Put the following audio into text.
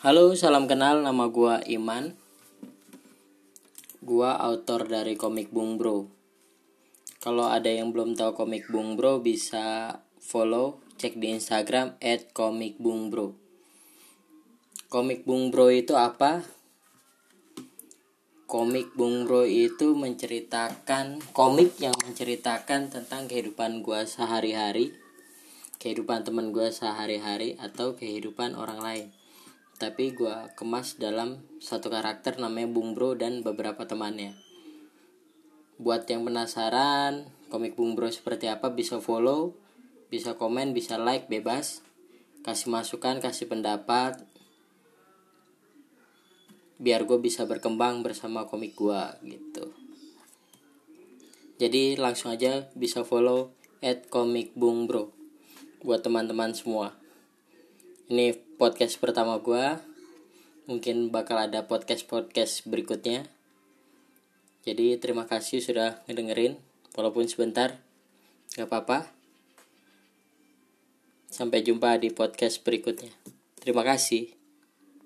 Halo, salam kenal, nama gua Iman. Gua autor dari komik Bung Bro. Kalau ada yang belum tahu komik Bung Bro, bisa follow, cek di Instagram @komikbungbro. Komik Bung Bro itu apa? Komik Bung Bro itu komik yang menceritakan tentang kehidupan gua sehari-hari, kehidupan teman gua sehari-hari, atau kehidupan orang lain. Tapi gue kemas dalam satu karakter namanya Bung Bro dan beberapa temannya. Buat yang penasaran komik Bung Bro seperti apa, bisa follow, bisa komen, bisa like, bebas. Kasih masukan, kasih pendapat, biar gue bisa berkembang bersama komik gue gitu. Jadi langsung aja bisa follow @komikbungbro buat teman-teman semua. Ini podcast pertama gue. Mungkin bakal ada podcast berikutnya. Jadi terima kasih sudah ngedengerin, walaupun sebentar, gak apa-apa. Sampai jumpa di podcast berikutnya. Terima kasih.